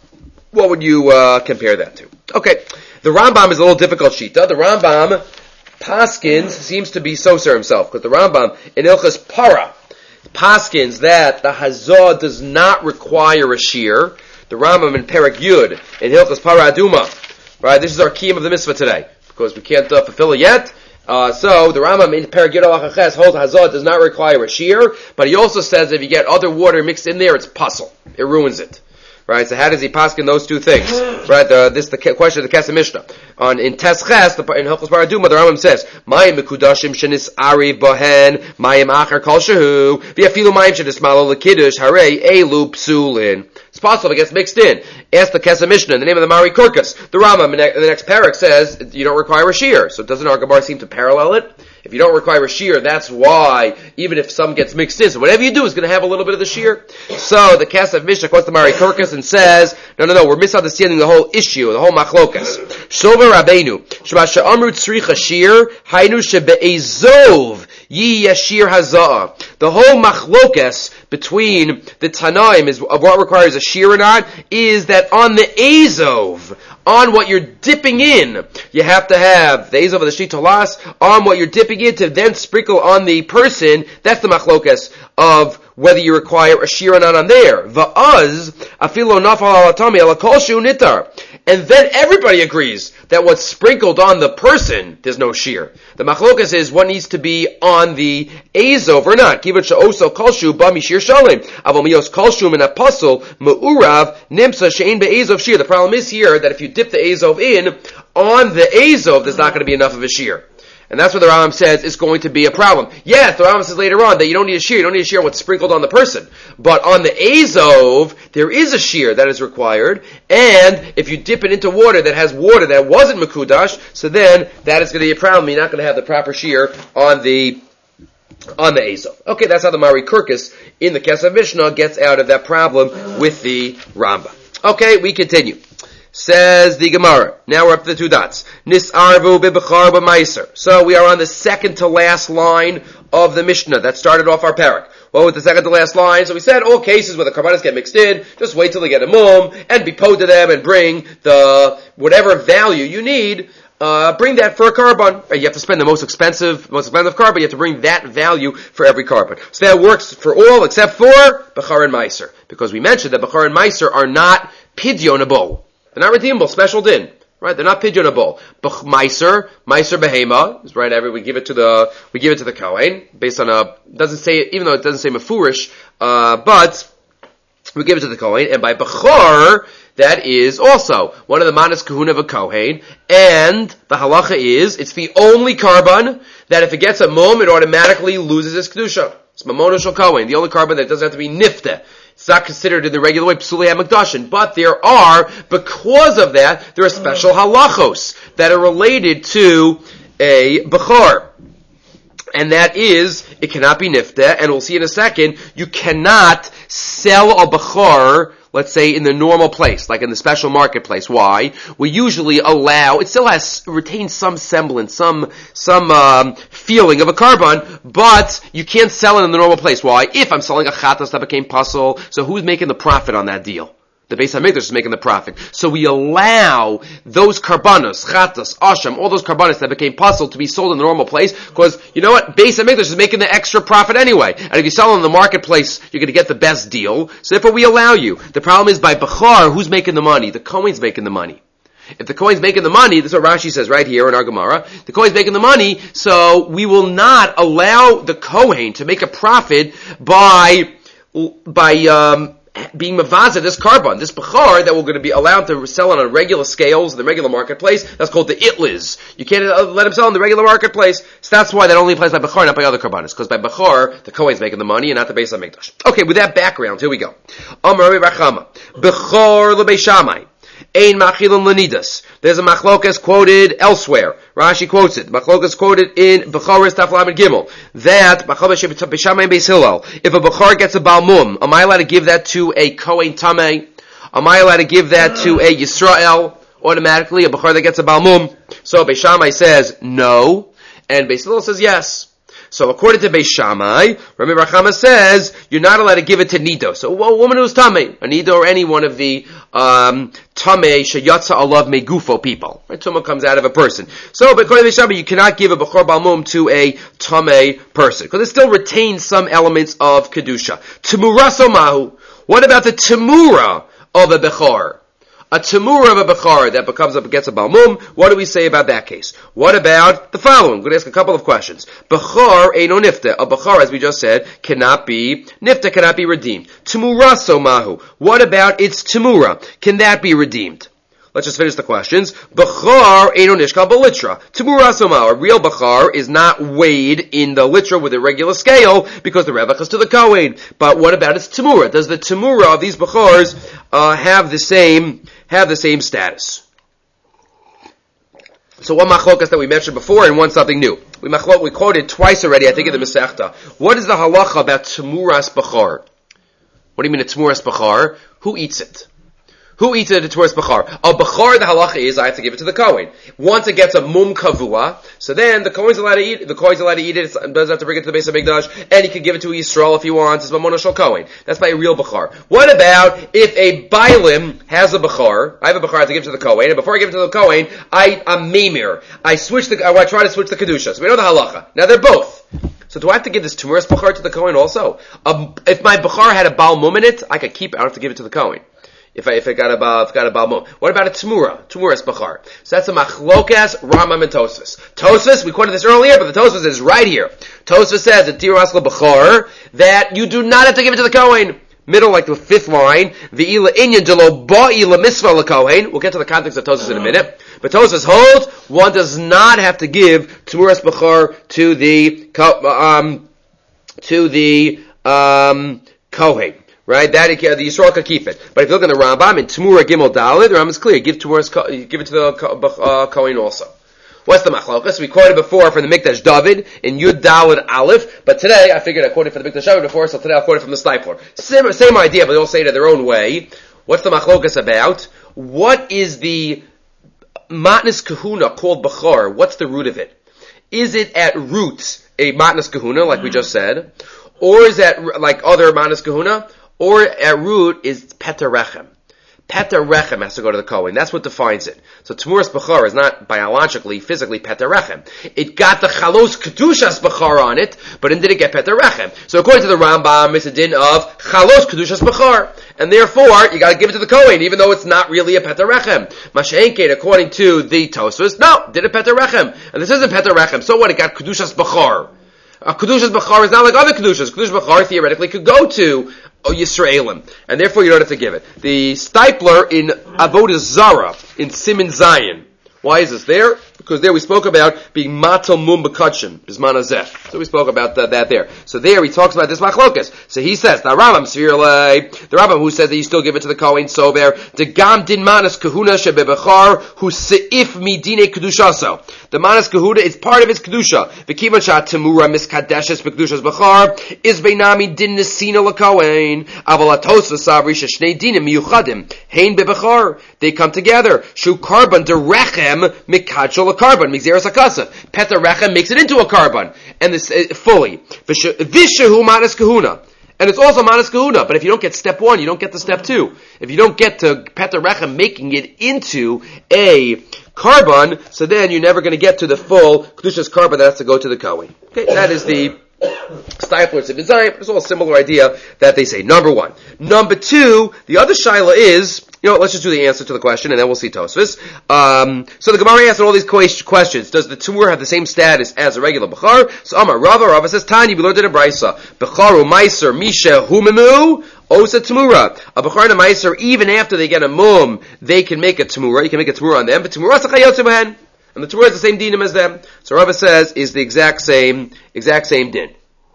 compare that to? Okay, the Rambam is a little difficult shita. The Rambam Paskins seems to be Soser himself, because the Rambam in Ilchas Para Paskins that the Hazah does not require a shear. The Rambam in Perek Yud in Ilchas Para Aduma. Right, this is our kiyum of the mitzvah today, because we can't fulfill it yet. So the Rambam in Perek Yud Alachaches holds Hazah does not require a shear, but he also says if you get other water mixed in there, it's puzzle. It ruins it. Right, so how does he paskin those two things? Right, this is the question of the Kesef Mishnah. In Tesches, in Hilchos Paraduma, the Rambam says, Mayim mekudashim shenis ariv bohen, Mayim achar kol shehu, v'yafilu Mayim shenis malo l'kiddush, harei elu psulin. It's possible it gets mixed in. Ask the Kesef Mishnah in the name of the Mari Korkus. The Rambam in the next parak says, you don't require a shear. So doesn't our Gemara seem to parallel it? If you don't require a shear, that's why, even if some gets mixed in, so whatever you do is going to have a little bit of the shear. So the Kesef Mishnah quotes the Mari Korkus and says, no, we're misunderstanding the whole issue, the whole machlokas. Shover Rabbeinu, Shema Amru Tzricha Shir, Hainu Shebe'ezov Yi Yashir Hazah. The whole machlokas between the Tanaim is of what requires a shear or not, is that on the Azov, on what you're dipping in, you have to have the Azov of the Shitolas, on what you're dipping in to then sprinkle on the person. That's the machlokas of whether you require a shear or not on there. Va'az, afilo nafal alatami ala kol shu nitar. And then everybody agrees that what's sprinkled on the person, there's no shear. The machlokas is what needs to be on the azov or not. Kivat she'oso kol shu ba mishir shalim. Aval miyos kol shu min apostle mu'urav nimsa she'ein be'azov shear. The problem is here that if you dip the azov in, on the azov, there's not going to be enough of a shear. And that's what the Rambam says is going to be a problem. Yes, the Rambam says later on that you don't need a shear. You don't need a shear what's sprinkled on the person. But on the Azov, there is a shear that is required. And if you dip it into water that has water that wasn't Mekudash, so then that is going to be a problem. You're not going to have the proper shear on the Azov. Okay, that's how the Mari Kurkus in the Kesef Mishnah gets out of that problem with the Rambam. Okay, we continue. Says the Gemara. Now we're up to the two dots. Nis'arvu b'bechar b'maiser. So we are on the second to last line of the Mishnah that started off our parak. What was the second to last line? So we said all cases where the karbanos get mixed in, just wait till they get a mum and be po to them and bring the whatever value you need. Bring that for a carbon. You have to spend the most expensive carbon. You have to bring that value for every carbon. So that works for all except for bechar and maiser, because we mentioned that bechar and maiser are not pidyonable. They're not redeemable, special din. Right? They're not pidionable. Meiser behema is right. We give it to the Kohen based on doesn't say, even though it doesn't say mefurish, but we give it to the Kohen, and by bechar, that is also one of the manas kahuna of a Kohen, and the halacha is, it's the only carbon that if it gets a mum, it automatically loses its kedusha. It's mamono shel Kohen, the only carbon that doesn't have to be nifte. It's not considered in the regular way, psulei hamikdashin, but because of that, there are special halachos that are related to a bechar. And that is, it cannot be nifte, and we'll see in a second, you cannot sell a bechar let's say in the normal place, like in the special marketplace. Why? We usually allow, it still retains some semblance, some feeling of a carbon, but you can't sell it in the normal place. Why? If I'm selling a chatas that became puzzle, so who's making the profit on that deal? The Beis HaMikdash is making the profit. So we allow those karbanos, chatas, asham, all those karbanos that became puzzle to be sold in the normal place, because, you know what? Beis HaMikdash is making the extra profit anyway. And if you sell in the marketplace, you're going to get the best deal. So therefore we allow you. The problem is by Bechar, who's making the money? The Kohen's making the money. If the Kohen's making the money, this is what Rashi says right here in our Gemara, the Kohen's making the money, so we will not allow the Kohen to make a profit by being mavazah, this carbon, this bechar that we're going to be allowed to sell on regular scales in the regular marketplace. That's called the itliz. You can't let him sell in the regular marketplace. So that's why that only applies by bechar, not by other carbonas. Because by bechar, the Kohen's making the money and not the Beis HaMikdash. Okay, with that background, here we go. Amar Rabbi Rachama, bechar leBeis Shammai. Ein machilon lenidas. There's a machlokas quoted elsewhere. Rashi quotes it. Machlokas quoted in Becharis Taflam and Gimel. That Becharis B'Shamai and Beis Hillel. If a Bechar gets a Balmum, am I allowed to give that to a Kohen Tameh? Am I allowed to give that to a Yisrael? Automatically, a Bechar that gets a Balmum. So Beis Shammai says no, and Beis Hillel says yes. So according to Beis Shammai, Rabbi Rachama says you're not allowed to give it to Nido. So a woman who's Tameh, a Nido or any one of the Tameh Sheyatza Alav Megufo people. Right? Tumah comes out of a person. So but according to Beis Shammai, you cannot give a Bechor Balmum to a Tameh person, because it still retains some elements of Kedusha. Temuraso Mahu. What about the Temura of a Bechor? A temura of a bechar that gets a balmum, what do we say about that case? What about the following? I'm going to ask a couple of questions. Bechar eino nifta. A bechar, as we just said, cannot be redeemed. Temura so mahu. What about its temura? Can that be redeemed? Let's just finish the questions. Bechar eino nishkal b'litra. Temura so mahu. A real bechar is not weighed in the litra with a regular scale because the revach is to the kohen. But what about its temura? Does the temura of these bechars have the same status? So one machlokas that we mentioned before and one something new. We quoted twice already, I think, in the Masechta. What is the halacha about temuras bechar? What do you mean a temuras bechar? Who eats it? Who eats it at Temuras Bechar? A Bechar, the halacha is, I have to give it to the Kohen. Once it gets a mum kavua, so then the Kohen's allowed to eat it, doesn't have to bring it to the Beis HaMikdash, and he can give it to Yisrael if he wants, it's Mamono Shel Kohen. That's by a real Bechar. What about if a Bailim has a Bechar, I have a Bechar, I have to give it to the Kohen, and before I give it to the Kohen, I'm Mamir. I try to switch the Kedusha. So we know the halacha. Now they're both. So do I have to give this Temuras Bechar to the Kohen also? If my Bechar had a Baal Mum in it, I could keep it, I don't have to give it to the Kohen. If it got a balmum. What about a temuras bechar? So that's a machlokas Rambam and Tosfos. Tosfos, we quoted this earlier, but the Tosfos is right here. Tosfos says at tiras bechar that you do not have to give it to the Kohen. Middle, like the fifth line, ve'ila inyan delo ba'ila misva l'kohen. We'll get to the context of Tosfos in a minute. But Tosfos holds one does not have to give temuras bechar to the Kohen. Right? That, the Yisrael can keep it. But if you look in the Rambam, in Temura Gimel Dalet, the Rambam is clear. Give it to the Kohen also. What's the machlokas? We quoted before from the Mikdash David in Yud Dalet Aleph, but today, I figured I quoted from the Mikdash David before, so today I'll quote it from the Stipler. Same idea, but they all say it in their own way. What's the machlokas about? What is the matnas kahuna called Bechar? What's the root of it? Is it at roots a matnas kahuna, like we just said? Or is that like other matnas kahuna? Or at root is Peter Rechem. Peter Rechem has to go to the Kohen. That's what defines it. So Temuras Bechar is not biologically, physically Peter Rechem. It got the Chalos Kedushas Bechar on it, but it didn't get Peter Rechem. So according to the Rambam, it's a din of Chalos Kedushas Bechar. And therefore, you gotta give it to the Kohen, even though it's not really a Peter Rechem. Masha'enkein, according to the Tosfos, no, did it Peter Rechem. And this isn't Peter Rechem. So what? It got Kedushas Bechar. Kedushas Bechar is not like other Kedushas. Kedushas Bechar theoretically could go to Yisraelim, and therefore you don't have to give it. The Stipler in Avodah Zarah, in Siman Zion. Why is this there? Because there we spoke about being matal mum b'kachim, bisman hazeh. So we spoke about that there. So there he talks about this machlokas. So he says, the Rambam who says that you still give it to the Kohen Sover, the gam din manas kahuna shebebechar, who seif midine kedushaso. The manas kahuna is part of his kedusha. V'kivan shat temura miskadeshes b'kedushas bechar, is beinami din nesina l'kohen, aval atosa sabri sheshnei dinim miyuchadim, hein bebechar. They come together. Shu karban derechem mikachol a carbon, mixeris akasa. Peta rechem makes it into a carbon, and this fully. Vishahu manas kahuna. And it's also manas kahuna, but if you don't get step 1, you don't get to step 2. If you don't get to peta rechem making it into a carbon, so then you're never going to get to the full kedushas carbon that has to go to the Kohen. Okay, that is the Stifler's of design. It's all a similar idea that they say. Number 1. Number 2, the other shaila is, let's just do the answer to the question and then we'll see Tosfos. So the Gemara asked all these questions. Does the tumor have the same status as a regular Bechar? So Amar Rava says, Tani, we learned in a Brisa. Becharu Meiser Misha Humimu Osa Tamura. A Bechar and a Meiser, even after they get a mum, they can make a Tamura. You can make a Tamura on them, but Tamura Sachayot Behen. And the Tamura is the same dinim as them. So Rava says is the exact same din.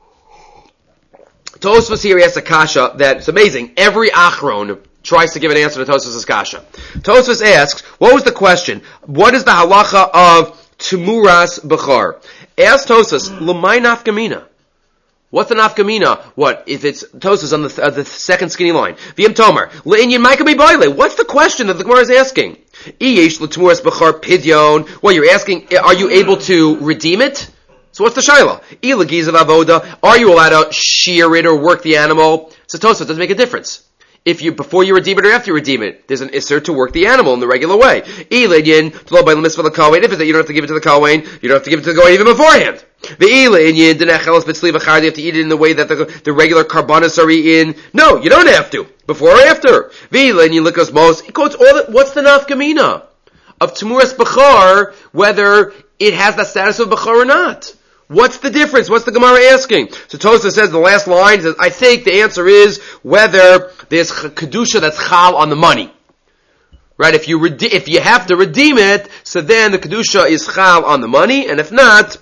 Tosfos here he has a kasha that's amazing. Every Achron tries to give an answer to Tosfos' kasha. Tosfos asks, what was the question? What is the halacha of Tumuras Bechar? Ask Tosfos, L'may nafkamina. What's the nafkamina? What? If it's Tosfos on the second skinny line. V'yim Tomar. L'inyan maikabi boile. What's the question that the Gemara is asking? Iyesh l'Tumuras Bechar pidyon. Well, you're asking, are you able to redeem it? So what's the shaila? Ilagizav avoda. Are you allowed to shear it or work the animal? So Tosfos doesn't make a difference. If you, before you redeem it or after you redeem it, there's an isser to work the animal in the regular way. Ilin, to lo by the mitzvah the Kohen. If it's that you don't have to give it to the Kohen, you don't have to give it to the Kohen even beforehand. The ilin, denechel b'tzli v'char, you have to eat it in the way that the regular karbanos are eaten. No, you don't have to. Before or after. V'ilin, you look as most, it quotes all what's the nafkamina of Tumuras Bechar, whether it has the status of Bechar or not? What's the difference? What's the Gemara asking? So Tosfos says the last line says, I think the answer is whether there's kedusha that's chal on the money. Right? If you have to redeem it, so then the kedusha is chal on the money, and if not,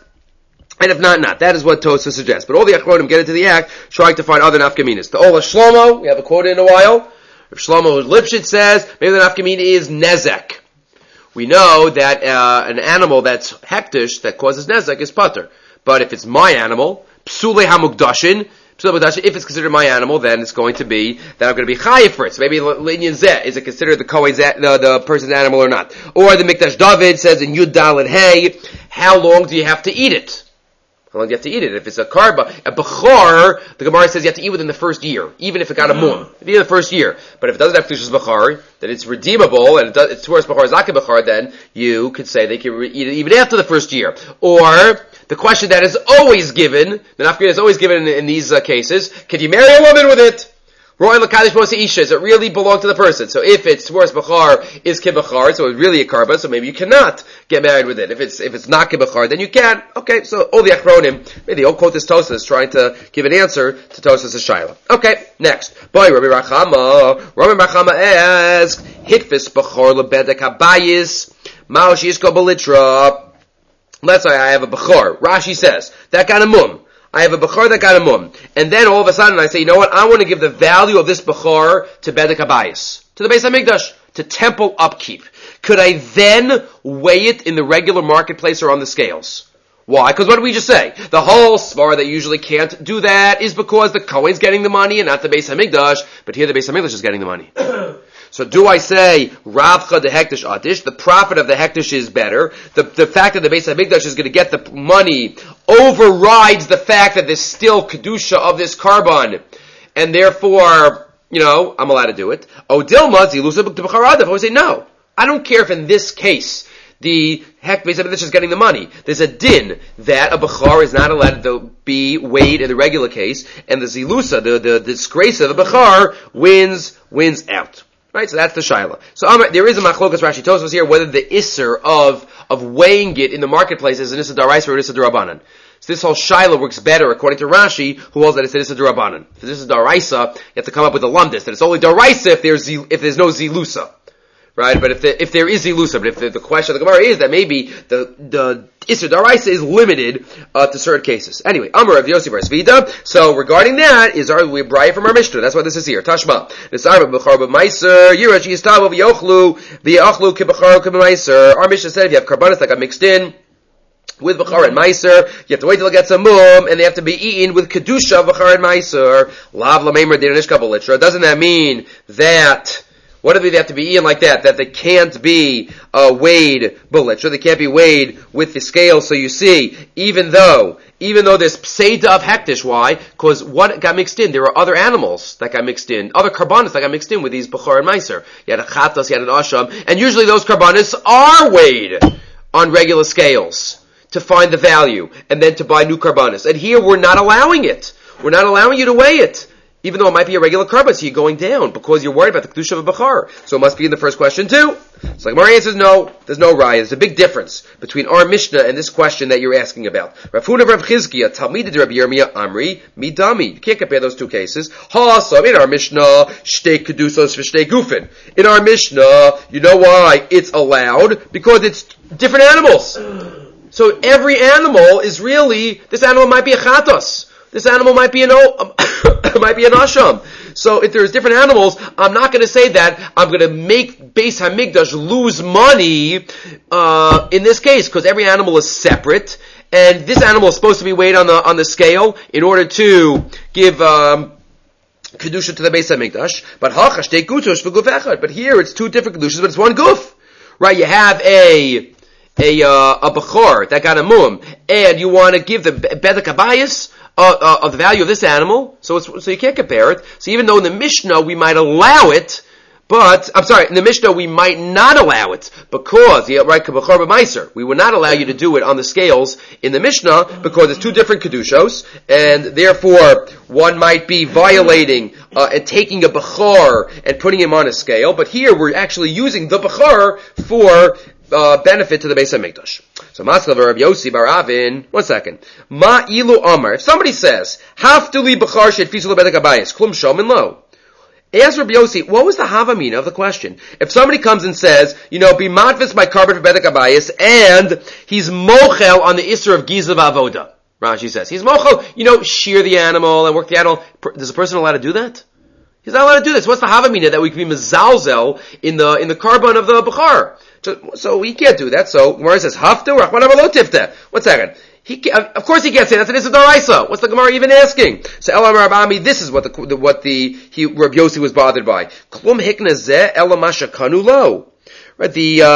not. That is what Tosfos suggests. But all the achronim get into the act, trying to find other nafkaminas. The Ola Shlomo, we have a quote in a while. Shlomo Lipshitz says, maybe the nafkamina is nezek. We know that an animal that's hektish, that causes nezek, is pater. But if it's my animal, psule hamukdashin, if it's considered my animal, then it's going to be that I'm going to be chayiv for it. So maybe linyan zeh, is it considered the kohen's the person's animal or not? Or the Mikdash David says in Yud Dalet Hey, how long do you have to eat it? How long do you have to eat it? If it's a karba, a bechar, the Gemara says you have to eat within the first year, even if it got a mum. If you eat the first year. But if it doesn't have kedushas bechar, then it's redeemable, and it's towards bechar zaka bechar, then you could say they can eat it even after the first year. Or the question that is always given, the nafkamina is always given in these cases, can you marry a woman with it? Roy l'kadish mosa isha, does it really belong to the person? So if it's towards bechar is kibachar, so it's really a karba, so maybe you cannot get married with it. If it's not kibachar, then you can. Okay, so all the achronim, maybe the old quote is Tosfos trying to give an answer to Tosfos' shaila. Okay, next. Boy, Rabbi Rachama asks, Hitfis bechar lebedek habayis, mao shishko belitra. Let's say I have a bechar. Rashi says, that got a mum. I have a bechar that got a mum. And then all of a sudden I say, you know what? I want to give the value of this bechar to Bedek Habayis, to the Beis HaMikdash, to temple upkeep. Could I then weigh it in the regular marketplace or on the scales? Why? Because what did we just say? The whole svara that usually can't do that is because the Kohen's getting the money and not the Beis HaMikdash, but here the Beis HaMikdash is getting the money. So do I say, Ravcha de Hektish Adish, the profit of the Hektish is better, the fact that the Beis HaMikdash is going to get the money overrides the fact that there's still Kedusha of this carbon, and therefore, I'm allowed to do it. O Dilma, Zilusa B'Becharadav, I would say, no. I don't care if in this case, the Beis HaMikdash is getting the money. There's a din that a Bechar is not allowed to be weighed in the regular case, and the Zilusa, the disgrace of the Bechar, wins out. Right, so that's the shaila. So there is a machlokas Rashi Tosfos here whether the isser of weighing it in the marketplace is an issa daraisa or an issa derabanan. So this whole shaila works better according to Rashi, who holds that it's an issa derabanan. If this is daraisa, you have to come up with a lumdis that it's only daraisa if there's no zilusa. right? But if there is Ilusa, but if the question of the Gemara is that maybe the Isser Daraisa is limited to certain cases. Anyway, Amar of Yossi Bar Zvida. So regarding that is we bribe from our Mishnah. That's what this is here. Tashma. Our Mishnah said if you have karbanis that got mixed in with Bechar and Meiser, you have to wait till it gets a mum, and they have to be eaten with Kedusha, Bechar and Meiser. Lav Lamemer Dinanish Kabbalitra. Doesn't that mean that, what do they have to be eaten like that? That they can't be weighed Balitra, they can't be weighed with the scale. So you see, even though there's Pseida of Hektish, why? Because what got mixed in? There were other animals that got mixed in, other karbanis that got mixed in with these Bechar and Meiser. You had a Chatas, you had an Asham, and usually those karbanis are weighed on regular scales to find the value, and then to buy new karbanis. And here we're not allowing it. We're not allowing you to weigh it. Even though it might be a regular karban, so you're going down, because you're worried about the Kedusha of a Bechar. So it must be in the first question too. So Gemara answers no, there's no raya. There's a big difference between our Mishnah and this question that you're asking about. Rav Huna Rav Chizkiya, Talmidid Rabbi Yirmiyah Amri, Midami. You can't compare those two cases. So in our Mishnah, Shtei Kedusos for Shtei Gufin. In our Mishnah, you know why it's allowed? Because it's different animals. So every animal is really, this animal might be a chatos. This animal might be an asham. So if there's different animals, I'm not going to say that I'm going to make Beis Hamikdash lose money in this case, because every animal is separate, and this animal is supposed to be weighed on the scale in order to give kedusha to the Beis Hamikdash. But here it's two different kedushas, but it's one guf, right? You have a Bechor that got a mum, and you want to give the Bedek Abayis of the value of this animal, so you can't compare it. So even though in the Mishnah we might allow it, in the Mishnah we might not allow it, because, right, Bechor b'Meiser, we would not allow you to do it on the scales in the Mishnah, because it's two different Kedushos, and therefore one might be violating and taking a Bechor and putting him on a scale, but here we're actually using the Bechor for benefit to the Beis Hamikdash. So Maslav Rav Yossi Bar Avin, one second. Ma ilu Amar. If somebody says, Haftuli Bechar Shed Fisul Bedek Abayis, Klum Shom and Lo. Ask Rav Yossi, what was the Havamina of the question? If somebody comes and says, be matvis my carbon for Bedek Abayis, and he's mochel on the Isser of Gizav Avoda. Rashi says, he's mochel, shear the animal and work the animal. Is a person allowed to do that? He's not allowed to do this. What's the Havamina that we can be mezalzel in the carbon of the Bechar? So he can't do that. So Gemara says, Haftu, Rachman Avalo Tifta. 1 second. Of course he can't say that's an Issa D'Oraisa. What's the Gemara even asking? So Elam Rabami, this is what Rabbi Yossi was bothered by. Klum Hikna Zeh Elamasha Kanu Lo. Right,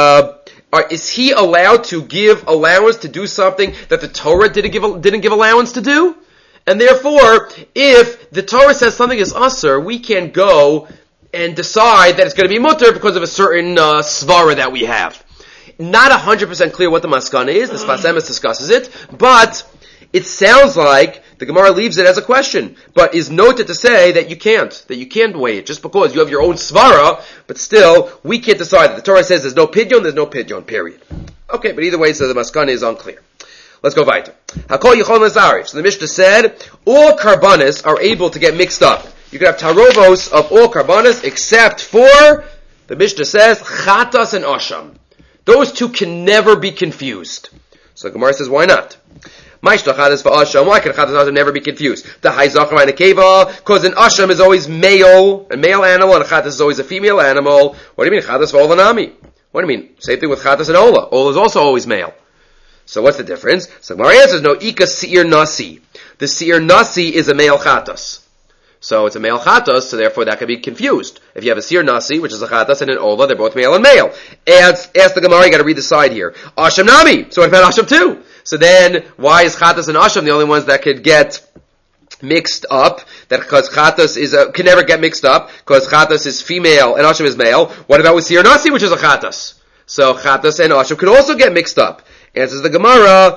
is he allowed to give allowance to do something that the Torah didn't give allowance to do? And therefore, if the Torah says something is usher, we can go and decide that it's going to be mutter because of a certain svara that we have. Not 100% clear what the maskana is. The Sfas Emes discusses it, but it sounds like the Gemara leaves it as a question, but is noted to say that you can't weigh it just because you have your own svara, but still we can't decide that. The Torah says there's no pidyon, period. Okay, but either way, so the maskana is unclear. Let's go weiter. Hakol yichol nazarif. So the Mishnah said all karbanis are able to get mixed up. You can have tarovos of all karbanis except for, the Mishnah says, chatas and asham. Those two can never be confused. So the Gemara says, why not? Why can chatas and asham never be confused? The haizachar and the keva, because an asham is always male, a male animal, and a chatas is always a female animal. What do you mean, chatas v'olanami? What do you mean? Same thing with chatas and ola. Ola is also always male. So what's the difference? So Gemara answers, no, ika seir nasi. The seir nasi is a male chatas. So it's a male chatas, so therefore that can be confused. If you have a seir nasi, which is a chatas, and an ola, they're both male and male. Ask the Gemara, you gotta read the side here. Asham nami. So what about asham too? So then, why is chatas and asham the only ones that could get mixed up? That because chatas can never get mixed up, because chatas is female and asham is male. What about with seir nasi, which is a chatas? So chatas and asham could also get mixed up. Answers the Gemara,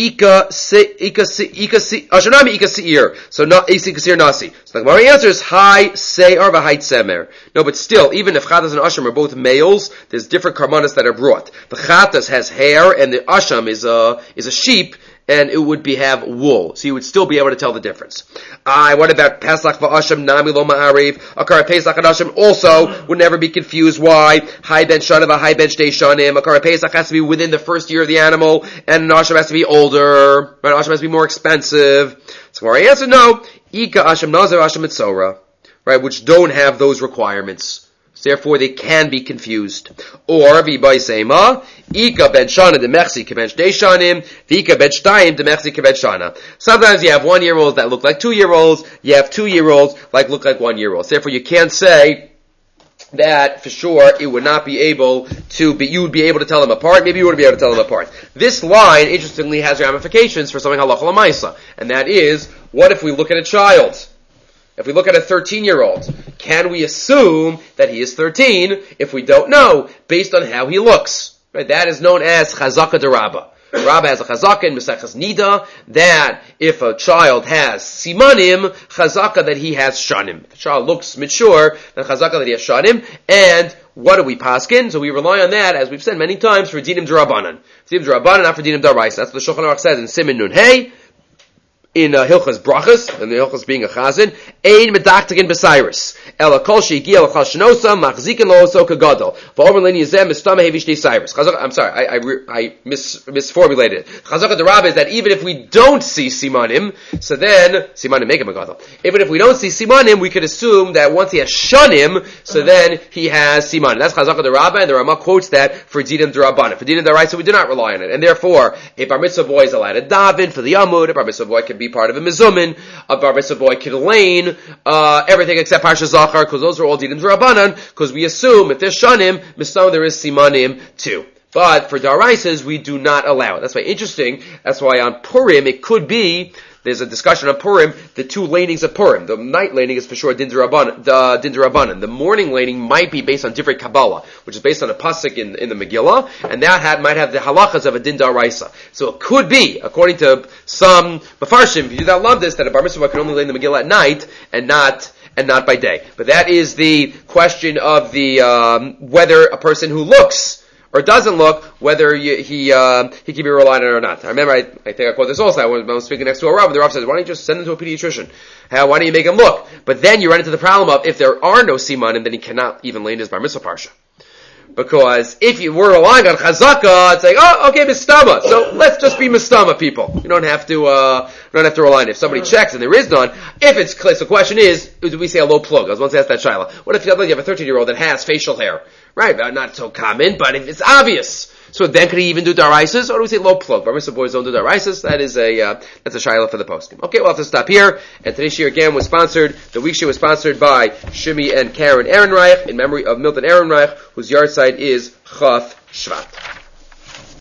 Ashanami ika seir. So not ika seir nasi. So the Gemara answers, Hai seir v'hai tzemer. No, but still, even if chatas and asham are both males, there's different karmanas that are brought. The chatas has hair, and the asham is a sheep, and it would have wool. So you would still be able to tell the difference. What about Pesach v'Asham nami lo ma'ariv? Akar Pesach and Asham also would never be confused. Why? High bench shana v'high bench day shanim. Akar Pesach has to be within the first year of the animal, and an Asham has to be older. Right? Asham has to be more expensive. So our answer, no. Ika Asham nazar Asham etzora. Right? Which don't have those requirements. Therefore, they can be confused. Or, v'bay seima, ika ben shana demechsi kebench day shanim, v'ika ben shtayim demechsi kebench shana. Sometimes you have 1-year-olds that look like 2-year-olds, you have 2-year-olds like look like 1-year-olds. Therefore, you can't say that for sure it would not be able to be, you would be able to tell them apart, maybe you wouldn't be able to tell them apart. This line, interestingly, has ramifications for something halacha l'maisa, and that is, what if we look at a child? If we look at a 13-year-old, can we assume that he is 13 if we don't know, based on how he looks? Right? That is known as chazaka de Rabba. Rabba has a chazaka in Mesechus Nida, that if a child has simanim, chazaka that he has shanim. If the child looks mature, then chazaka that he has shanim, and what do we paskin? So we rely on that, as we've said many times, for dinim d'Rabbanan. Dinim d'Rabbanan, not for dinim d'Oraisa. That's what the Shulchan Aruch says in Siman Nun Hey, in Hilchas Brachas, and the Hilchas being a chazan, ein medaktikin b'Cyrus. Ela kol she'igi el chal shenosa, machzikin lo oso kagadol. V'omer lini yizem mistama hevish de Cyrus. I'm sorry, I misformulated it. Chazaka de Rabba is that even if we don't see simanim, so then, simanim make him a gadol. Even if we don't see simanim, we could assume that once he has shanim, so then he has simanim. That's Chazaka de Rabba, and the Rama quotes that for dinim d'Rabbanan. For dinim d'Oraisa, we do not rely on it. And therefore, a bar mitzvah boy is allowed to daven for the Amud, a bar mitzvah boy can be part of a mizumin, a bar mitzvah boy can lane, everything except Parsha Zachar, because those are all dinim d'Rabbanan, because we assume if there's shanim, mistam there is simanim too. But for daraisas, we do not allow it. That's why interesting. That's why on Purim it could be. There's a discussion on Purim, the 2 lanings of Purim. The night laning is for sure din d'Rabbanan. The morning laning might be based on different Kabbalah, which is based on a pasuk in the Megillah, and that might have the halachas of a din d'Oraisa. So it could be, according to some Mefarshim, if you do not love this, that a bar mitzvah can only lay in the Megillah at night and not by day. But that is the question of the whether a person who looks or doesn't look, whether he can be relied on or not. I remember, I think I quote this also, I was speaking next to a Rav, and the Rav says, why don't you just send him to a pediatrician? Why don't you make him look? But then you run into the problem of, if there are no simanim, then he cannot even lay in his bar mitzvah parsha. Because if you were relying on chazaka, it's like, oh, okay, mistama. So let's just be mistama people. You don't have to rely on it. If somebody checks and there is none, if it's clear, so the question is, do we say a low plug? I was once asked that Shaila. What if you have a 13-year-old that has facial hair? Right, not so common, but if it's obvious. So then could he even do daraisas, or do we say low plug? Bar mitzvah boys don't do daraisas. That's a Shaila for the poskim. Okay, we'll have to stop here. And today's shir again was sponsored, the week's shir was sponsored by Shimi and Karen Ehrenreich, in memory of Milton Ehrenreich, whose yard site is Chaf Shvat.